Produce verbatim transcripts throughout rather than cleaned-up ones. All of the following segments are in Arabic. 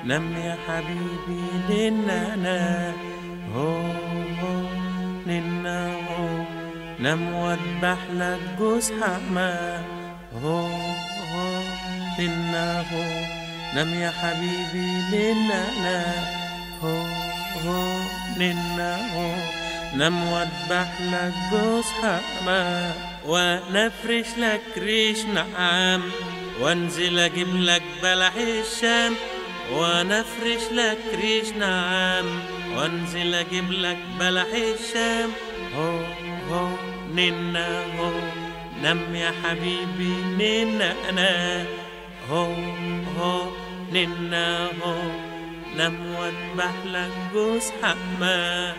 نام يا حبيبي ننا هو هو ننا هو نام واذبح لك جوز حمام هو هو ننا هو نام يا حبيبي ننا هو هو ننا هو نام واذبح لك جوز حمام ونفرش لك ريش نعام وانزل اجيب لك بلح الشام ونفرش لك ريش نعام وانزل اجيب لك بلح الشام هو هو ننا هو نام يا حبيبي ننا انا هو هو ننا هو نام واذبح لك جوز حمام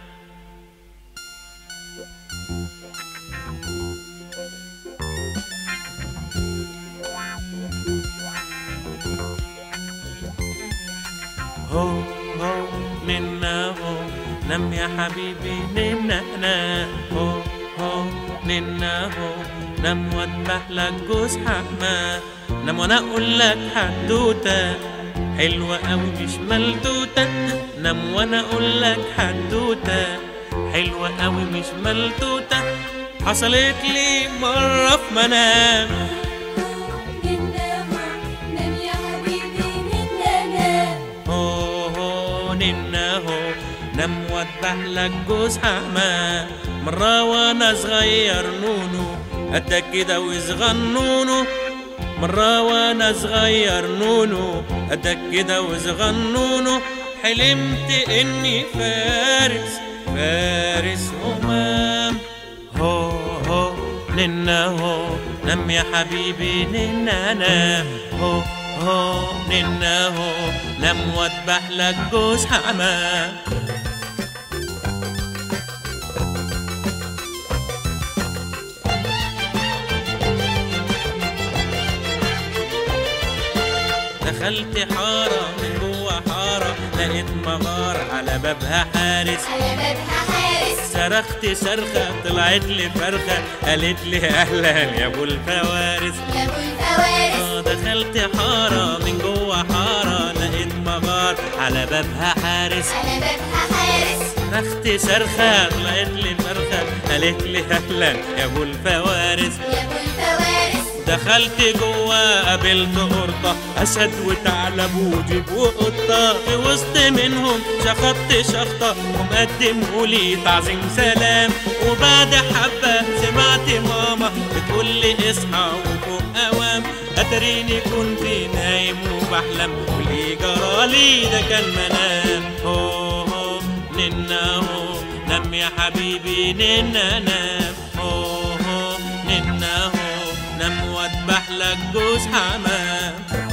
هو هو ننا هو نام يا حبيبي ننا انا هو هو ننا هو نام واذبح لك جوز حمام نام وانا اقول لك حدوته حلوه قوي مش ملتوته نام وانا اقول لك حدوته حلوه قوي مش ملتوته حصلت لي مره في منام ننا هو نام واذبح لك جوز حمام مرة وانا صغير نونو قدك كده وصغنونو مرة وانا صغير نونو قدك كده وصغنونو حلمت اني فارس فارس همام هو هو ننا هو نام يا حبيبي ننا نام هو هو ننا هو نام واذبح لك جوز حمام دخلت حارة من جوا حارة لقيت مغارة على بابها حارس على بابها حارس صرخت صرخة طلعت لي فرخة قالت لي أهلا يا أبو الفوارس يا أبو الفوارس دخلت حارة من جوا حارة لقيت مغار على بابها حارس على بابها حارس صرخت صرخة طلعت لي فرخة قالت لي أهلا يا أبو الفوارس يا أبو الفوارس دخلت جوا قابلت قرطة أسد وثعلب وديب وقطة في وسط منهم شخطت شخطة ومقدمولي تعظيم سلام وبعد حبة سمعت ماما بتقولي اصحى وفوق أوام أتريني كنت نايم وبحلم واللي جرالي ده كان منام هو هو ننا هو نام يا حبيبي ننا نام هو هو ننا هو نام واذبح لك جوز حمام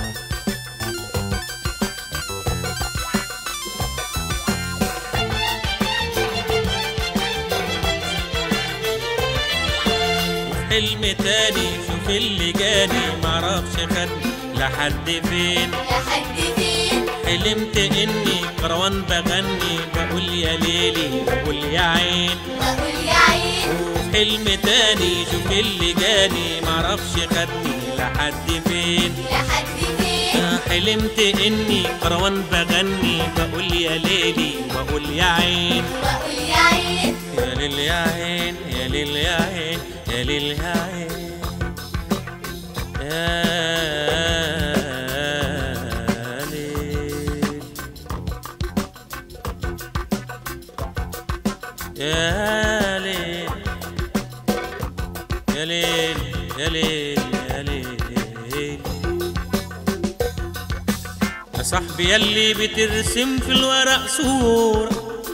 وفي حلم تاني شوف اللي جاني معرفش خدني لحد فين لحد فين حلمت اني كروان بغني بقول يا ليلي بقول يا عين بقول يا عين وفي حلم تاني شوف اللي جاني معرفش خدني لحد فين لحد فين حلمت اني كروان بغني بقول يا ليلي بقول يا عين بقول يا عين يا ليل يا عين يا ليل يا عين يا ليل يا عين يا يا ليل يا ليل يا ليل يا ليل يا صاحبي ياللي بترسم في الورق صورة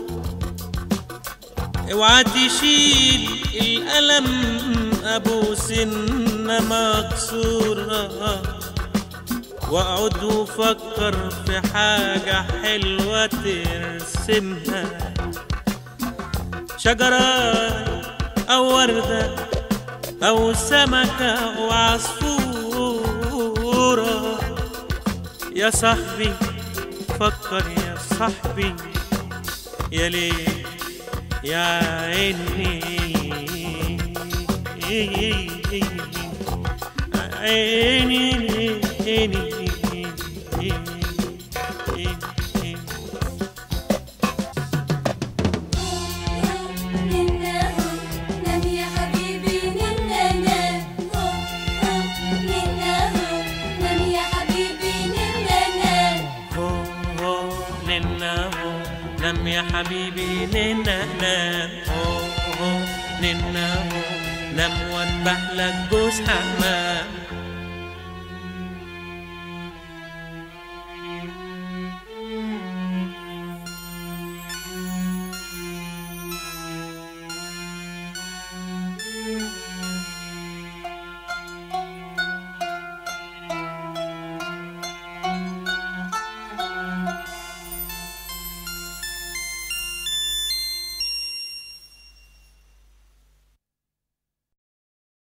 اوعى تشيل القلم ابو سنة مكسورة واقعد وفكر في حاجة حلوة ترسمها شجرة أو وردة أو سمكة أو عصفورة يا صاحبي فكر يا صاحبي يا ليل يا عيني عيني عيني نام يا حبيبي ننا نام، أوه أوه ننا أوه، نام وأذبح لك جوز حمام.